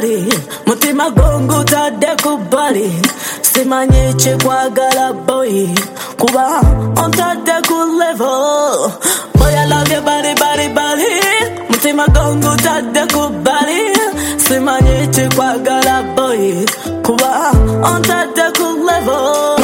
bali mutima gongo tadde ku bali simanyi chikwagala boy kuba ontadde ku level boy I love you bali mutima gongo tadde ku bali simanyi chikwagala boy kuba ontadde ku level